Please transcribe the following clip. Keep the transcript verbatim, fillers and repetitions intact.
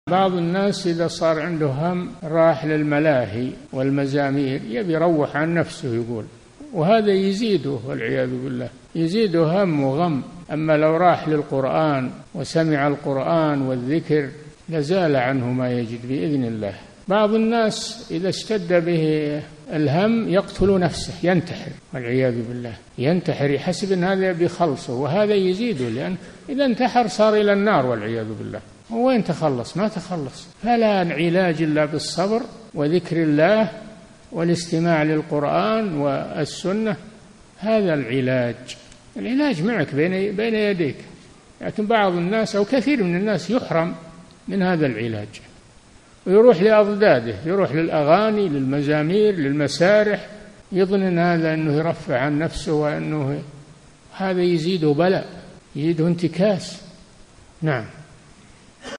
بعض الناس إذا صار عنده هم راح للملاهي والمزامير يبي يروح عن نفسه يقول، وهذا يزيده والعياذ بالله، يزيده هم وغم. أما لو راح للقرآن وسمع القرآن والذكر لزال عنه ما يجد بإذن الله. بعض الناس إذا اشتد به الهم يقتل نفسه، ينتحر والعياذ بالله، ينتحر يحسب أن هذا بخلصه، وهذا يزيده، لأن إذا انتحر صار إلى النار والعياذ بالله. وين تخلص؟ ما تخلص. فلا علاج إلا بالصبر وذكر الله والاستماع للقرآن والسنة، هذا العلاج. العلاج معك بين بين يديك، لكن بعض الناس أو كثير من الناس يحرم من هذا العلاج ويروح لأضداده، يروح للأغاني، للمزامير، للمسارح، يظن أن هذا أنه يرفع عن نفسه، وأنه هذا يزيده بلاء، يزيده انتكاس. نعم.